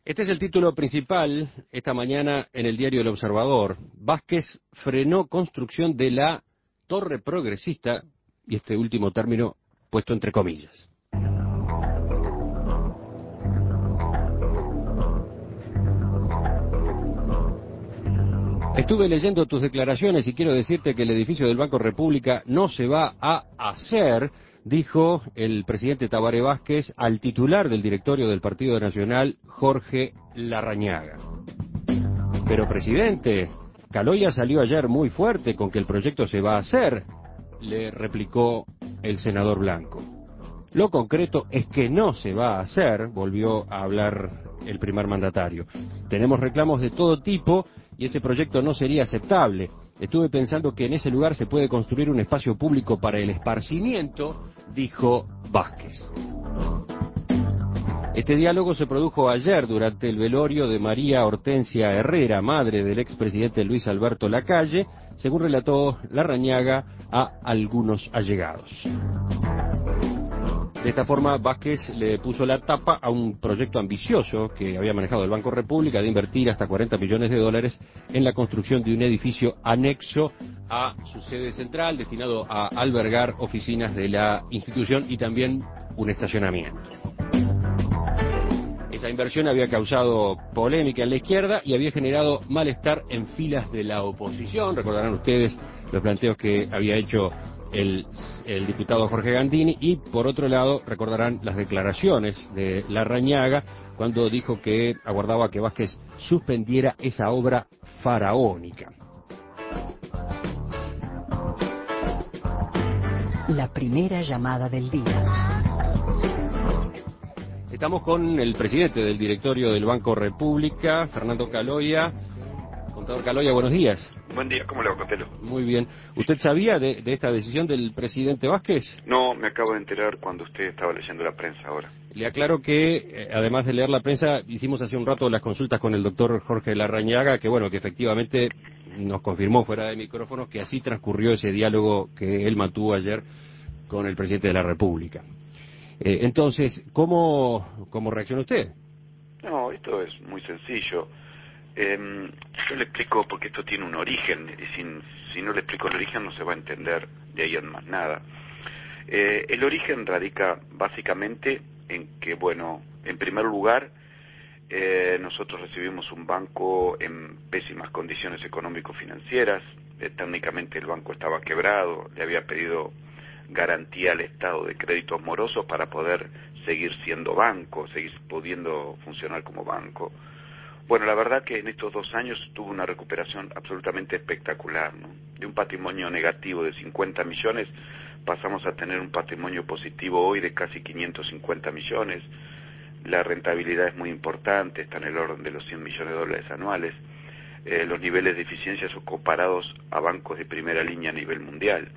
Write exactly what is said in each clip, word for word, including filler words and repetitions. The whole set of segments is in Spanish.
Este es el título principal esta mañana en el diario El Observador. Vázquez frenó construcción de la torre progresista, y este último término puesto entre comillas. Estuve leyendo tus declaraciones y quiero decirte que el edificio del Banco República no se va a hacer, dijo el presidente Tabaré Vázquez al titular del directorio del Partido Nacional, Jorge Larrañaga. Pero presidente, Caloya salió ayer muy fuerte con que el proyecto se va a hacer, le replicó el senador Blanco. Lo concreto es que no se va a hacer, volvió a hablar el primer mandatario. Tenemos reclamos de todo tipo y ese proyecto no sería aceptable. Estuve pensando que en ese lugar se puede construir un espacio público para el esparcimiento, dijo Vázquez. Este diálogo se produjo ayer durante el velorio de María Hortensia Herrera, madre del expresidente Luis Alberto Lacalle, según relató Larrañaga a algunos allegados. De esta forma, Vázquez le puso la tapa a un proyecto ambicioso que había manejado el Banco República de invertir hasta cuarenta millones de dólares en la construcción de un edificio anexo a su sede central, destinado a albergar oficinas de la institución y también un estacionamiento. Esa inversión había causado polémica en la izquierda y había generado malestar en filas de la oposición. Recordarán ustedes los planteos que había hecho el, el diputado Jorge Gandini y, por otro lado, recordarán las declaraciones de Larrañaga cuando dijo que aguardaba que Vázquez suspendiera esa obra faraónica. La primera llamada del día. Estamos con el presidente del directorio del Banco República, Fernando Caloya. Contador Caloya, buenos días. Buen día, ¿cómo le va, Cotelo? Muy bien. ¿Usted sabía de, de esta decisión del presidente Vázquez? No, me acabo de enterar cuando usted estaba leyendo la prensa ahora. Le aclaro que, eh, además de leer la prensa, hicimos hace un rato las consultas con el doctor Jorge Larrañaga, que bueno, que efectivamente nos confirmó fuera de micrófonos que así transcurrió ese diálogo que él mantuvo ayer con el presidente de la República. Eh, entonces, ¿cómo, cómo reacciona usted? No, esto es muy sencillo. Eh, yo le explico porque esto tiene un origen, y sin, si no le explico el origen no se va a entender de ahí en más nada. Eh, el origen radica básicamente en que, bueno, en primer lugar, eh, nosotros recibimos un banco en pésimas condiciones económico-financieras. Eh, técnicamente el banco estaba quebrado, le había pedido garantía al Estado de créditos morosos para poder seguir siendo banco, seguir pudiendo funcionar como banco. Bueno, la verdad que en estos dos años tuvo una recuperación absolutamente espectacular, ¿no? De un patrimonio negativo de cincuenta millones pasamos a tener un patrimonio positivo hoy de casi quinientos cincuenta millones. La rentabilidad es muy importante, está en el orden de los cien millones de dólares anuales. Eh, los niveles de eficiencia son comparados a bancos de primera línea a nivel mundial.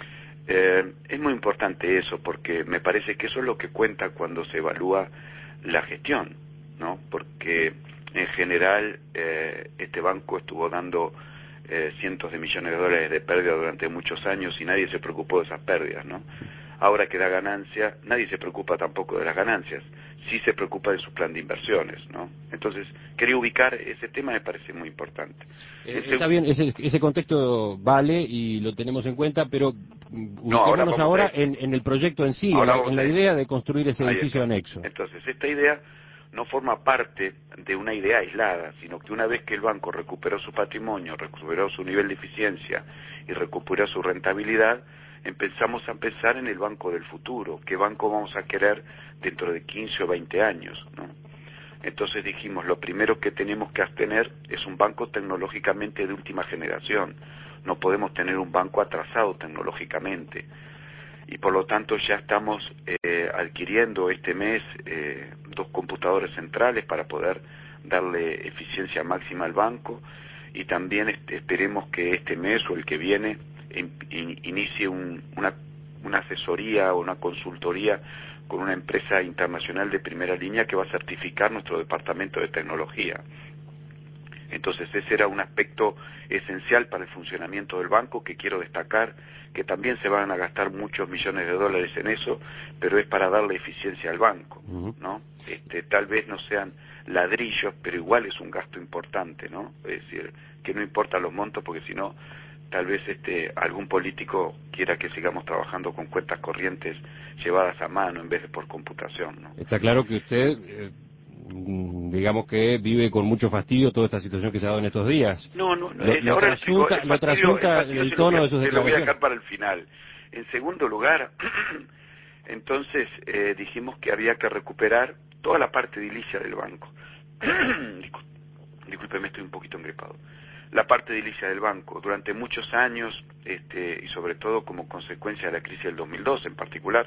Eh, es muy importante eso porque me parece que eso es lo que cuenta cuando se evalúa la gestión, ¿no? Porque en general eh, este banco estuvo dando eh, cientos de millones de dólares de pérdida durante muchos años y nadie se preocupó de esas pérdidas, ¿no? Ahora que da ganancia, nadie se preocupa tampoco de las ganancias, sí se preocupa de su plan de inversiones, ¿no? Entonces, quería ubicar ese tema, me parece muy importante. Eh, ese... Está bien, ese, ese contexto vale y lo tenemos en cuenta, pero ubiquémonos no, ahora, ahora a... en, en el proyecto en sí, en la, en la idea de construir ese Ahí edificio está. anexo. Entonces, esta idea no forma parte de una idea aislada, sino que una vez que el banco recuperó su patrimonio, recuperó su nivel de eficiencia y recuperó su rentabilidad, empezamos a pensar en el banco del futuro, qué banco vamos a querer dentro de quince o veinte años, ¿no? Entonces dijimos, lo primero que tenemos que tener es un banco tecnológicamente de última generación, no podemos tener un banco atrasado tecnológicamente. Y por lo tanto ya estamos eh, adquiriendo este mes eh, dos computadores centrales para poder darle eficiencia máxima al banco y también este, esperemos que este mes o el que viene in, in, inicie un, una, una asesoría o una consultoría con una empresa internacional de primera línea que va a certificar nuestro departamento de tecnología. Entonces ese era un aspecto esencial para el funcionamiento del banco, que quiero destacar, que también se van a gastar muchos millones de dólares en eso, pero es para darle eficiencia al banco, ¿no? Este, tal vez no sean ladrillos, pero igual es un gasto importante, ¿no? Es decir, que no importa los montos, porque si no, tal vez este algún político quiera que sigamos trabajando con cuentas corrientes llevadas a mano en vez de por computación, ¿no? Está claro que usted... Eh... digamos que vive con mucho fastidio toda esta situación que se ha dado en estos días. No, no, no. Lo, Es, lo ahora trasunta, el lo trasunta el, el tono a, de sus declaraciones. Se lo voy a dejar declaraciones. para el final. En segundo lugar, entonces eh, dijimos que había que recuperar toda la parte edilicia del banco. Discúlpeme, estoy un poquito engripado. La parte edilicia del banco. Durante muchos años, este, y sobre todo como consecuencia de la crisis del dos mil dos en particular,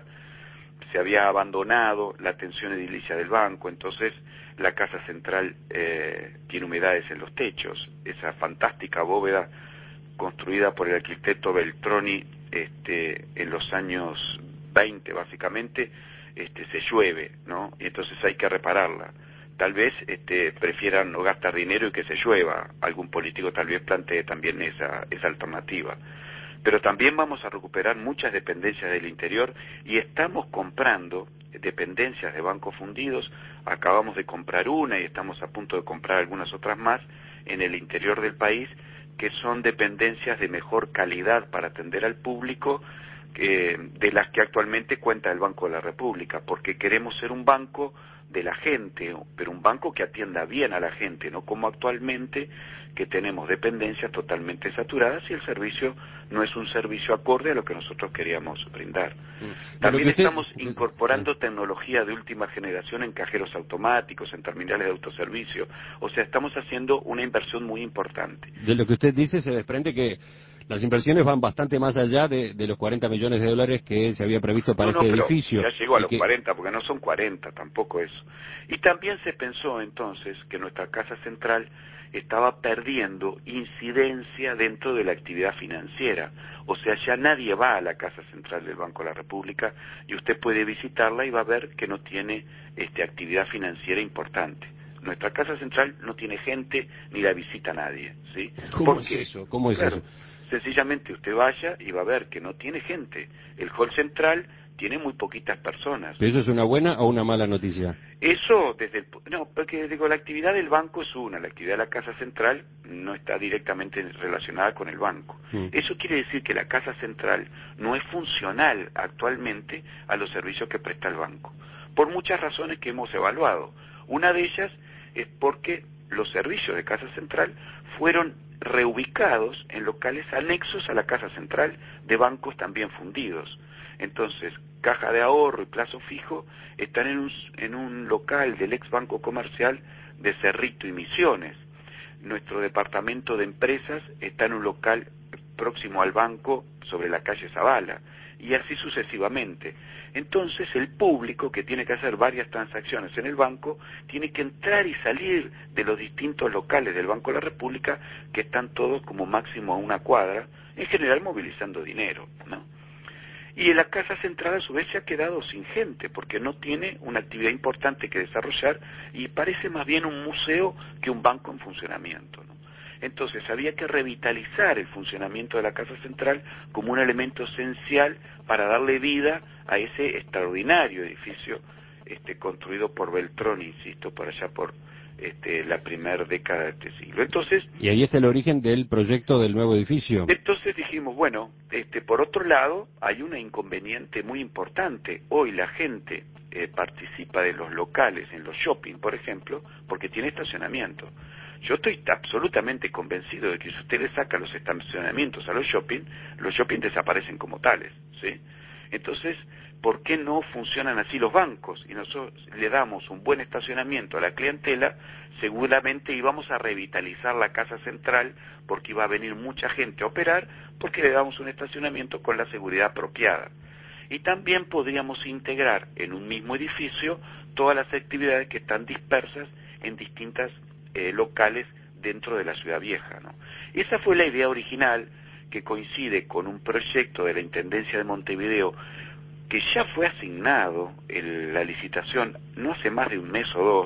se había abandonado la atención edilicia del banco. Entonces la casa central eh, tiene humedades en los techos. Esa fantástica bóveda construida por el arquitecto Beltroni este, en los años veinte básicamente, este, se llueve, ¿no? Y entonces hay que repararla. Tal vez este, prefieran no gastar dinero y que se llueva. Algún político tal vez plantee también esa, esa alternativa. Pero también vamos a recuperar muchas dependencias del interior y estamos comprando dependencias de bancos fundidos. Acabamos de comprar una y estamos a punto de comprar algunas otras más en el interior del país, que son dependencias de mejor calidad para atender al público, eh, de las que actualmente cuenta el Banco de la República, porque queremos ser un banco de la gente, pero un banco que atienda bien a la gente, no como actualmente, que tenemos dependencias totalmente saturadas y el servicio no es un servicio acorde a lo que nosotros queríamos brindar. También usted... estamos incorporando sí. tecnología de última generación en cajeros automáticos, en terminales de autoservicio, o sea, estamos haciendo una inversión muy importante. De lo que usted dice se desprende que las inversiones van bastante más allá de, de los cuarenta millones de dólares que se había previsto para no, no, este pero edificio. Ya llegó a los que... cuarenta, porque no son cuarenta, tampoco eso. Y también se pensó entonces que nuestra casa central estaba perdiendo incidencia dentro de la actividad financiera. O sea, ya nadie va a la casa central del Banco de la República y usted puede visitarla y va a ver que no tiene este, actividad financiera importante. Nuestra casa central no tiene gente ni la visita nadie, ¿sí? ¿Cómo ¿Por es qué? eso? ¿Cómo es Claro, eso? sencillamente usted vaya y va a ver que no tiene gente. El hall central tiene muy poquitas personas. ¿Pero eso es una buena o una mala noticia? Eso desde el... No, porque digo, la actividad del banco es una, la actividad de la casa central no está directamente relacionada con el banco. Mm. Eso quiere decir que la casa central no es funcional actualmente a los servicios que presta el banco, por muchas razones que hemos evaluado. Una de ellas es porque los servicios de casa central fueron reubicados en locales anexos a la casa central de bancos también fundidos. Entonces, Caja de Ahorro y Plazo Fijo están en un, en un local del ex Banco Comercial de Cerrito y Misiones. Nuestro departamento de empresas está en un local próximo al banco sobre la calle Zavala, y así sucesivamente. Entonces el público, que tiene que hacer varias transacciones en el banco, tiene que entrar y salir de los distintos locales del Banco de la República, que están todos como máximo a una cuadra, en general movilizando dinero, ¿no? Y en la casa central a su vez se ha quedado sin gente, porque no tiene una actividad importante que desarrollar y parece más bien un museo que un banco en funcionamiento, ¿no? Entonces había que revitalizar el funcionamiento de la casa central como un elemento esencial para darle vida a ese extraordinario edificio este, construido por Beltroni, insisto, por allá por este, la primera década de este siglo. Entonces, y ahí está el origen del proyecto del nuevo edificio. Entonces dijimos, bueno, este, por otro lado, hay un inconveniente muy importante. Hoy la gente eh, participa de los locales, en los shopping, por ejemplo, porque tiene estacionamiento. Yo estoy absolutamente convencido de que si usted le saca los estacionamientos a los shopping, los shopping desaparecen como tales, ¿sí? Entonces, ¿por qué no funcionan así los bancos? Y nosotros le damos un buen estacionamiento a la clientela, seguramente íbamos a revitalizar la casa central, porque iba a venir mucha gente a operar, porque le damos un estacionamiento con la seguridad apropiada. Y también podríamos integrar en un mismo edificio todas las actividades que están dispersas en distintas eh, locales dentro de la ciudad vieja, ¿no? Esa fue la idea original, que coincide con un proyecto de la Intendencia de Montevideo que ya fue asignado en la licitación no hace más de un mes o dos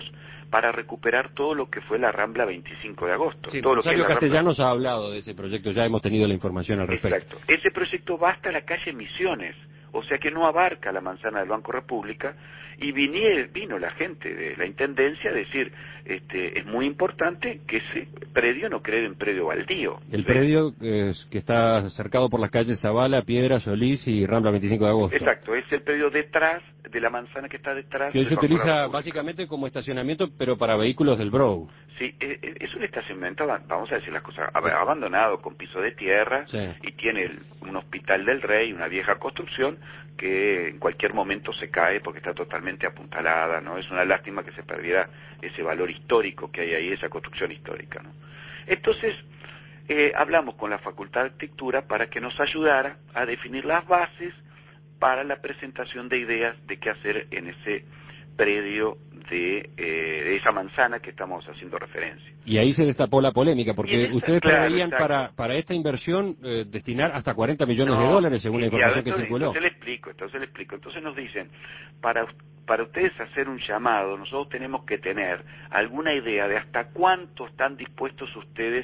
para recuperar todo lo que fue la Rambla veinticinco de agosto. Sí, todo lo que Rosario es la Castellanos Rambla... ha hablado de ese proyecto, ya hemos tenido la información al respecto. Exacto. Ese proyecto va hasta la calle Misiones, o sea que no abarca la manzana del Banco República, y vinier, vino la gente de la Intendencia a decir, este, es muy importante que ese predio no quede en predio baldío. El ¿sí? predio eh, que está cercado por las calles Zavala, Piedra, Solís y Rambla veinticinco de agosto. Exacto, es el predio detrás de la manzana que está detrás Que hoy del se Banco de la utiliza República. básicamente como estacionamiento, pero para vehículos del Brou. Sí, es un estacionamiento, vamos a decir las cosas, abandonado, con piso de tierra, Sí. y tiene el, un hospital del rey, una vieja construcción, que en cualquier momento se cae porque está totalmente apuntalada, ¿no? Es una lástima que se perdiera ese valor histórico que hay ahí, esa construcción histórica, ¿no? Entonces, eh, hablamos con la Facultad de Arquitectura para que nos ayudara a definir las bases para la presentación de ideas de qué hacer en ese predio de, eh, de esa manzana que estamos haciendo referencia. Y ahí se destapó la polémica, porque esta, ustedes claro, preveían para, para esta inversión eh, destinar hasta cuarenta millones no, de dólares, según la información entonces, que circuló. Entonces le explico, entonces le explico. Entonces nos dicen, para, para ustedes hacer un llamado, nosotros tenemos que tener alguna idea de hasta cuánto están dispuestos ustedes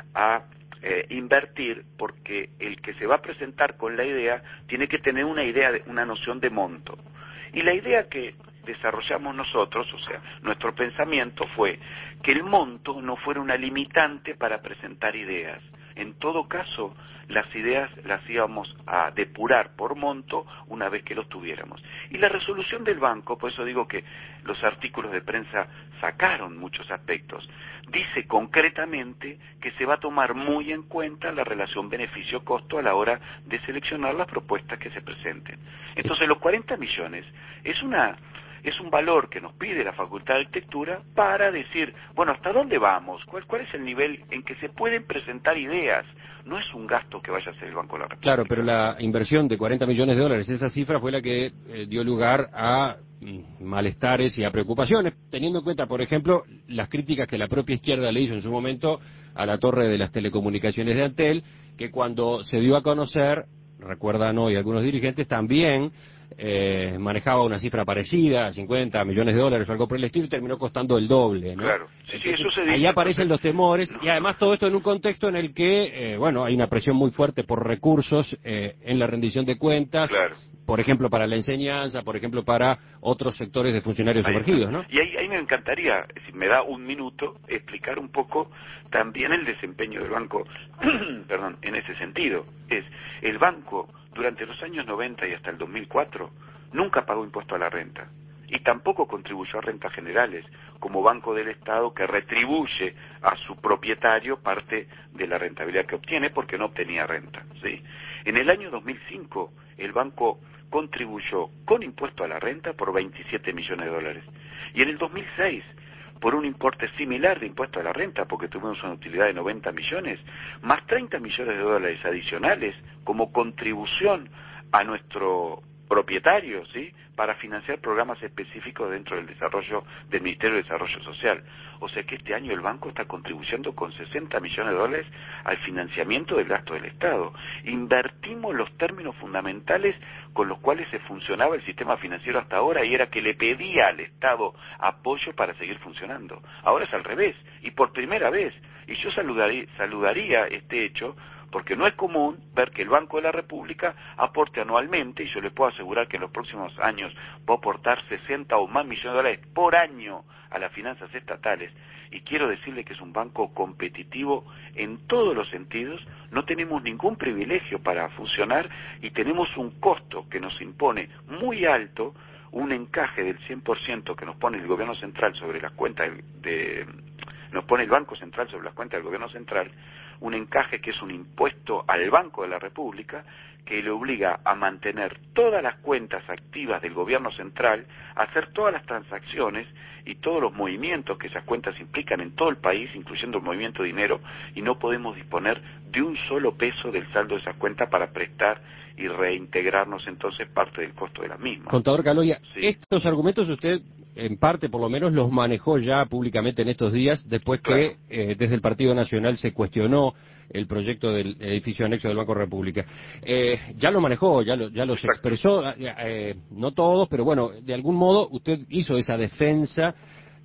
a eh, invertir, porque el que se va a presentar con la idea tiene que tener una idea, de, una noción de monto. Y la idea que desarrollamos nosotros, o sea, nuestro pensamiento fue que el monto no fuera una limitante para presentar ideas. En todo caso, las ideas las íbamos a depurar por monto una vez que los tuviéramos. Y la resolución del banco, por eso digo que los artículos de prensa sacaron muchos aspectos, dice concretamente que se va a tomar muy en cuenta la relación beneficio-costo a la hora de seleccionar las propuestas que se presenten. Entonces, los cuarenta millones es una... es un valor que nos pide la Facultad de Arquitectura para decir, bueno, ¿hasta dónde vamos? ¿Cuál, cuál es el nivel en que se pueden presentar ideas? No es un gasto que vaya a hacer el Banco de la República. Claro, pero la inversión de cuarenta millones de dólares, esa cifra fue la que eh, dio lugar a mm, malestares y a preocupaciones, teniendo en cuenta, por ejemplo, las críticas que la propia izquierda le hizo en su momento a la torre de las telecomunicaciones de Antel, que cuando se dio a conocer, recuerdan hoy algunos dirigentes, también eh, manejaba una cifra parecida, cincuenta millones de dólares o algo por el estilo, y terminó costando el doble, ¿no? Claro, sí, Entonces, sí, eso se dice. ahí aparecen Entonces, los temores, no, y además todo esto en un contexto en el que, eh, bueno, hay una presión muy fuerte por recursos eh, en la rendición de cuentas, claro. por ejemplo, para la enseñanza, por ejemplo, para otros sectores de funcionarios Ahí sumergidos, está. ¿no? Y ahí, ahí me encantaría, si me da un minuto, explicar un poco también el desempeño del banco, perdón, en ese sentido. Es, el banco, durante los años noventa y hasta el dos mil cuatro, nunca pagó impuesto a la renta. Y tampoco contribuyó a rentas generales, como Banco del Estado que retribuye a su propietario parte de la rentabilidad que obtiene porque no obtenía renta, ¿sí? En el año dos mil cinco, el banco contribuyó con impuesto a la renta por veintisiete millones de dólares. Y en el dos mil seis, por un importe similar de impuesto a la renta, porque tuvimos una utilidad de noventa millones, más treinta millones de dólares adicionales como contribución a nuestro propietario, ¿sí?, para financiar programas específicos dentro del desarrollo del Ministerio de Desarrollo Social. O sea que este año el banco está contribuyendo con sesenta millones de dólares al financiamiento del gasto del Estado. Invertimos los términos fundamentales con los cuales se funcionaba el sistema financiero hasta ahora, y era que le pedía al Estado apoyo para seguir funcionando. Ahora es al revés, y por primera vez. Y yo saludaría, saludaría este hecho, porque no es común ver que el Banco de la República aporte anualmente, y yo le puedo asegurar que en los próximos años va a aportar sesenta o más millones de dólares por año a las finanzas estatales, y quiero decirle que es un banco competitivo en todos los sentidos, no tenemos ningún privilegio para funcionar, y tenemos un costo que nos impone muy alto, un encaje del cien por ciento que nos pone el gobierno central sobre las cuentas de... nos pone el Banco Central sobre las cuentas del gobierno central, un encaje que es un impuesto al Banco de la República, que le obliga a mantener todas las cuentas activas del gobierno central, a hacer todas las transacciones y todos los movimientos que esas cuentas implican en todo el país, incluyendo el movimiento de dinero, y no podemos disponer de un solo peso del saldo de esas cuentas para prestar y reintegrarnos entonces parte del costo de las mismas. Contador Caloya, Sí. estos argumentos usted, en parte por lo menos, los manejó ya públicamente en estos días, después que Claro. eh, desde el Partido Nacional se cuestionó el proyecto del edificio anexo del Banco República. Eh, ya lo manejó, ya, lo, ya los Exacto. expresó, eh, eh, no todos, pero bueno, de algún modo usted hizo esa defensa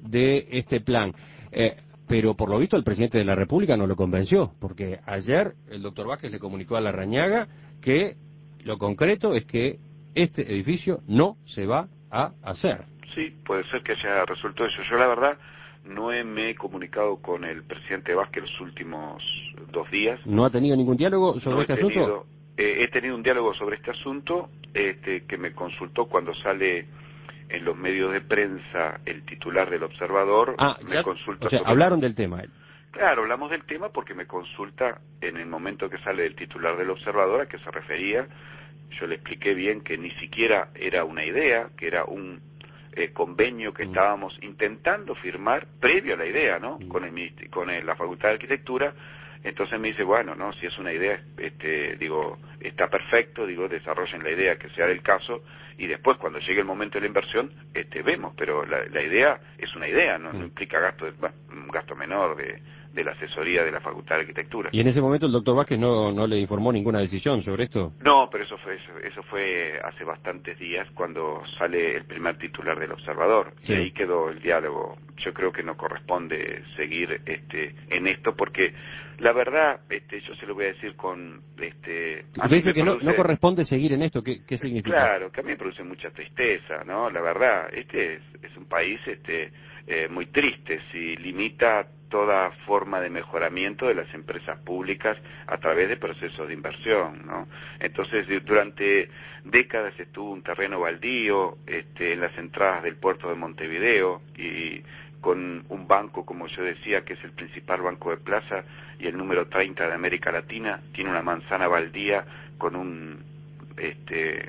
de este plan. Eh, pero por lo visto el presidente de la República no lo convenció, porque ayer el doctor Vázquez le comunicó a Larrañaga que lo concreto es que este edificio no se va a hacer. Sí, puede ser que haya resuelto eso. Yo la verdad no he, me he comunicado con el presidente Vázquez los últimos dos días. ¿No ha tenido ningún diálogo sobre no este he tenido, asunto? Eh, he tenido un diálogo sobre este asunto este, que me consultó cuando sale en los medios de prensa el titular del Observador. Ah, me ya, consulta o sea, sobre... hablaron del tema. Claro, hablamos del tema porque me consulta en el momento que sale el titular del Observador a qué se refería. Yo le expliqué bien que ni siquiera era una idea, que era un eh, convenio que mm. estábamos intentando firmar previo a la idea, ¿no? Mm. Con, el, con el, la Facultad de Arquitectura. Entonces me dice, bueno, no, si es una idea, este, digo, está perfecto, digo, desarrollen la idea que sea del caso y después cuando llegue el momento de la inversión, este, vemos, pero la, la idea es una idea, no, no implica gasto, bueno, un gasto menor de, de la asesoría de la Facultad de Arquitectura. ¿Y en ese momento el doctor Vázquez no, no le informó ninguna decisión sobre esto? No, pero eso fue eso, eso fue hace bastantes días cuando sale el primer titular del Observador, sí. Y ahí quedó el diálogo. Yo creo que no corresponde seguir este en esto porque la verdad, este, yo se lo voy a decir con... este. Usted dice que produce, no, no corresponde seguir en esto, ¿qué, qué significa? Claro, que a mí me produce mucha tristeza, ¿no? La verdad, este es, es un país este eh, muy triste, si limita toda forma de mejoramiento de las empresas públicas a través de procesos de inversión, ¿no? Entonces, durante décadas estuvo un terreno baldío este, en las entradas del puerto de Montevideo y con un banco, como yo decía, que es el principal banco de plaza y el número treinta de América Latina, tiene una manzana baldía con un este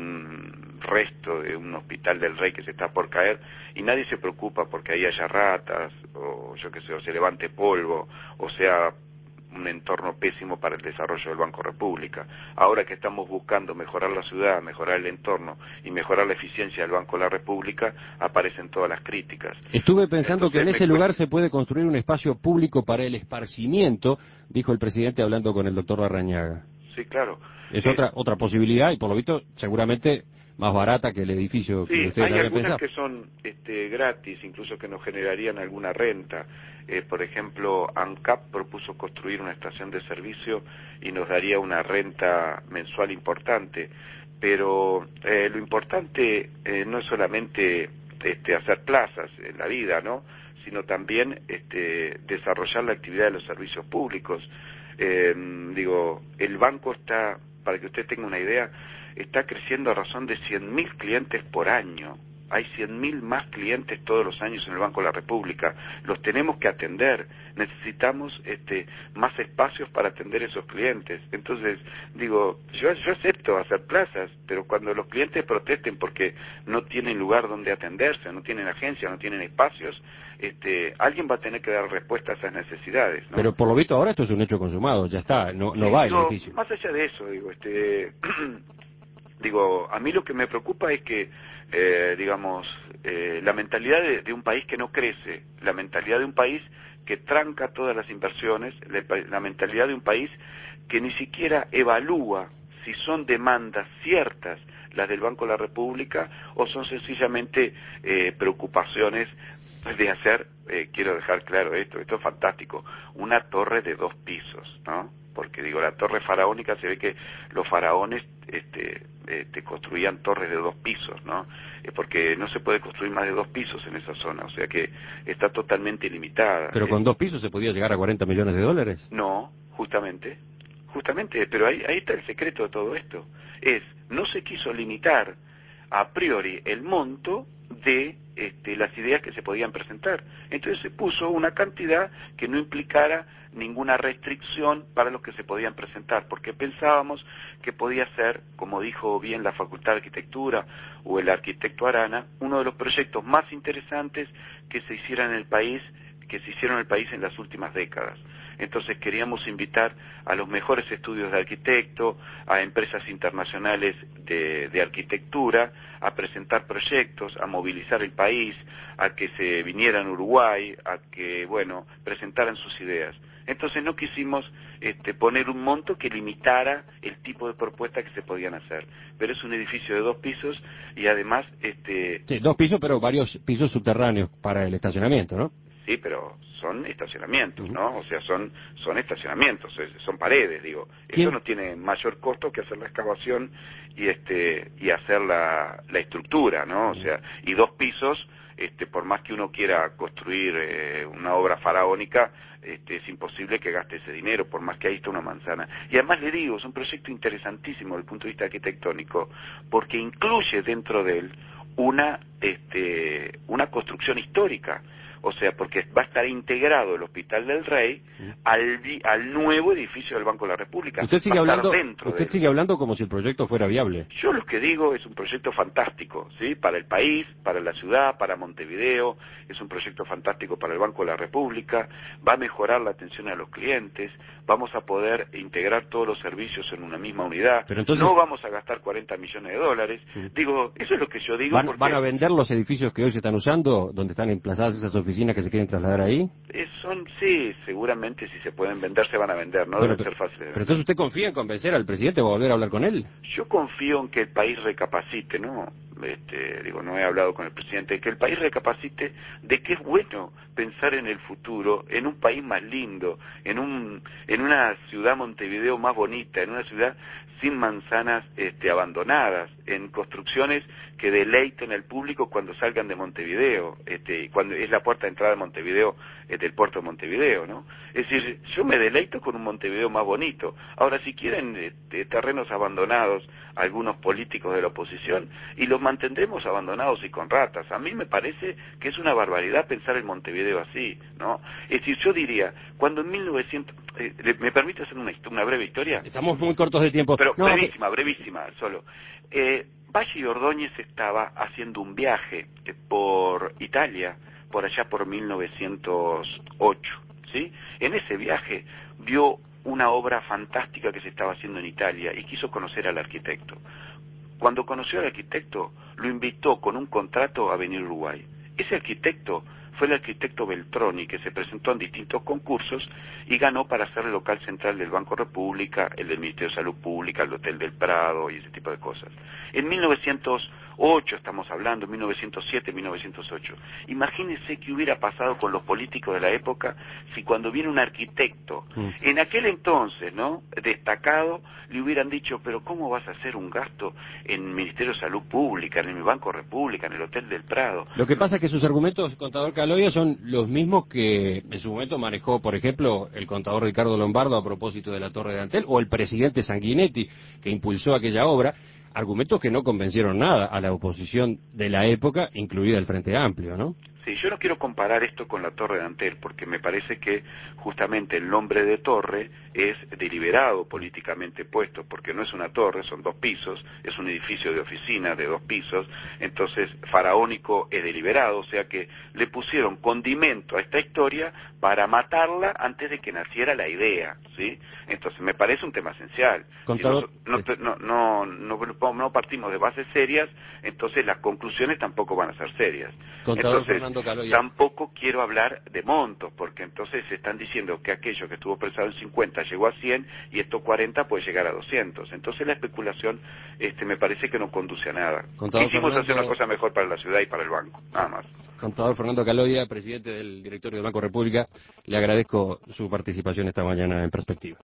un resto de un hospital del Rey que se está por caer y nadie se preocupa porque ahí haya ratas o yo qué sé, o se levante polvo, o sea un entorno pésimo para el desarrollo del Banco República. Ahora que estamos buscando mejorar la ciudad, mejorar el entorno y mejorar la eficiencia del Banco de la República, aparecen todas las críticas. Estuve pensando Entonces, que en ese me... lugar se puede construir un espacio público para el esparcimiento, dijo el presidente hablando con el doctor Larrañaga. Sí, claro. Es eh... otra otra posibilidad y por lo visto seguramente más barata que el edificio sí, que ustedes habían pensado. Sí, hay algunas que son este, gratis, incluso que nos generarían alguna renta. Eh, por ejemplo, ANCAP propuso construir una estación de servicio y nos daría una renta mensual importante. Pero eh, lo importante eh, no es solamente este, hacer plazas en la vida, ¿no? Sino también este, desarrollar la actividad de los servicios públicos. Eh, digo, el banco está, para que usted tenga una idea, está creciendo a razón de cien mil clientes por año. Hay cien mil más clientes todos los años en el Banco de la República. Los tenemos que atender. Necesitamos este, más espacios para atender esos clientes. Entonces, digo, yo, yo acepto hacer plazas, pero cuando los clientes protesten porque no tienen lugar donde atenderse, no tienen agencia, no tienen espacios, este, alguien va a tener que dar respuesta a esas necesidades, ¿no? Pero por lo visto ahora esto es un hecho consumado, ya está, no, no sí, va digo, el edificio. Más allá de eso, digo, este... Digo, a mí lo que me preocupa es que, eh, digamos, eh, la mentalidad de, de un país que no crece, la mentalidad de un país que tranca todas las inversiones, la, la mentalidad de un país que ni siquiera evalúa si son demandas ciertas las del Banco de la República o son sencillamente eh, preocupaciones de hacer, eh, quiero dejar claro esto, esto es fantástico, una torre de dos pisos, ¿no? Porque digo, la torre faraónica se ve que los faraones este, este, construían torres de dos pisos, ¿no? Eh, porque no se puede construir más de dos pisos en esa zona, o sea que está totalmente limitada. ¿Pero con es... dos pisos se podía llegar a cuarenta millones de dólares? No, justamente, justamente, pero ahí, ahí está el secreto de todo esto. Es, no se quiso limitar a priori el monto de este, las ideas que se podían presentar. Entonces se puso una cantidad que no implicara ninguna restricción para los que se podían presentar, porque pensábamos que podía ser, como dijo bien la Facultad de Arquitectura o el arquitecto Arana, uno de los proyectos más interesantes que se hicieran en el país, que se hicieron en el país en las últimas décadas. Entonces queríamos invitar a los mejores estudios de arquitecto, a empresas internacionales de, de arquitectura, a presentar proyectos, a movilizar el país, a que se vinieran a Uruguay, a que, bueno, presentaran sus ideas. Entonces no quisimos este, poner un monto que limitara el tipo de propuestas que se podían hacer. Pero es un edificio de dos pisos y además... este Sí, dos pisos, pero varios pisos subterráneos para el estacionamiento, ¿no? Sí, pero son estacionamientos, Uh-huh. ¿no? O sea, son son estacionamientos, son paredes, digo. ¿Quién? Eso no tiene mayor costo que hacer la excavación y este y hacer la, la estructura, ¿no? O sea, y dos pisos, este, por más que uno quiera construir eh, una obra faraónica, este, es imposible que gaste ese dinero, por más que ahí está una manzana. Y además le digo, es un proyecto interesantísimo desde el punto de vista arquitectónico, porque incluye dentro de él una este una construcción histórica. O sea, porque va a estar integrado el Hospital del Rey al, al nuevo edificio del Banco de la República. Usted sigue va a estar hablando, dentro usted de sigue hablando como si el proyecto fuera viable. Yo lo que digo es un proyecto fantástico, ¿sí? Para el país, para la ciudad, para Montevideo, es un proyecto fantástico para el Banco de la República, va a mejorar la atención a los clientes, vamos a poder integrar todos los servicios en una misma unidad, Pero entonces, no vamos a gastar cuarenta millones de dólares. Uh-huh. Digo, eso es lo que yo digo ¿Van, porque... ¿Van a vender los edificios que hoy se están usando, donde están emplazadas esas oficinas que se quieren trasladar ahí? Eh, son, sí, seguramente si se pueden vender, se van a vender, no Bueno, deben pero, ser fáciles de pero vender. entonces usted confía en convencer al presidente o volver a hablar con él. Yo confío en que el país recapacite, ¿no? Este, digo, no he hablado con el presidente, que el país recapacite de que es bueno pensar en el futuro, en un país más lindo, en un en una ciudad Montevideo más bonita, en una ciudad sin manzanas este, abandonadas, en construcciones que deleiten al público cuando salgan de Montevideo, este, cuando es la puerta de entrada de Montevideo, eh, del puerto de Montevideo, ¿no? Es decir, yo me deleito con un Montevideo más bonito. Ahora, si quieren este, terrenos abandonados, algunos políticos de la oposición, y los mantendremos abandonados y con ratas. A mí me parece que es una barbaridad pensar en Montevideo así, ¿no? Es decir, yo diría, cuando en mil novecientos... Eh, ¿Me permite hacer una, una breve historia? Estamos muy cortos de tiempo. Pero no, brevísima, brevísima, solo. Eh, Valle y Ordóñez estaba haciendo un viaje eh, por Italia, por allá por mil novecientos ocho, ¿sí? En ese viaje vio una obra fantástica que se estaba haciendo en Italia y quiso conocer al arquitecto. Cuando conoció al arquitecto, lo invitó con un contrato a venir a Uruguay. Ese arquitecto fue el arquitecto Beltroni, que se presentó en distintos concursos y ganó para ser el local central del Banco República, el del Ministerio de Salud Pública, el Hotel del Prado y ese tipo de cosas. En mil novecientos ocho estamos hablando, mil novecientos siete, mil novecientos ocho. Imagínense qué hubiera pasado con los políticos de la época si cuando viene un arquitecto, mm. en aquel entonces, ¿no?, destacado, le hubieran dicho, pero ¿cómo vas a hacer un gasto en el Ministerio de Salud Pública, en el Banco República, en el Hotel del Prado? Lo que pasa es que sus argumentos, contador Caloia, son los mismos que en su momento manejó, por ejemplo, el contador Ricardo Lombardo a propósito de la Torre de Antel, o el presidente Sanguinetti, que impulsó aquella obra, argumentos que no convencieron nada a la oposición de la época, incluida el Frente Amplio, ¿no? Sí, yo no quiero comparar esto con la Torre de Antel, porque me parece que justamente el nombre de torre es deliberado, políticamente puesto, porque no es una torre, son dos pisos, es un edificio de oficina de dos pisos, entonces faraónico es deliberado, o sea que le pusieron condimento a esta historia para matarla antes de que naciera la idea, ¿sí? Entonces me parece un tema esencial. Contador, si no, sí. no, no, no, no, no partimos de bases serias, entonces las conclusiones tampoco van a ser serias. Contador Entonces, Fernando Caloia. Tampoco quiero hablar de montos, porque entonces se están diciendo que aquello que estuvo pensado en cincuenta llegó a cien y esto cuarenta puede llegar a doscientos. Entonces la especulación este, me parece que no conduce a nada. Contador Quisimos Fernando... hacer una cosa mejor para la ciudad y para el banco, nada más. Contador Fernando Caloia, presidente del directorio del Banco República, le agradezco su participación esta mañana en Perspectiva.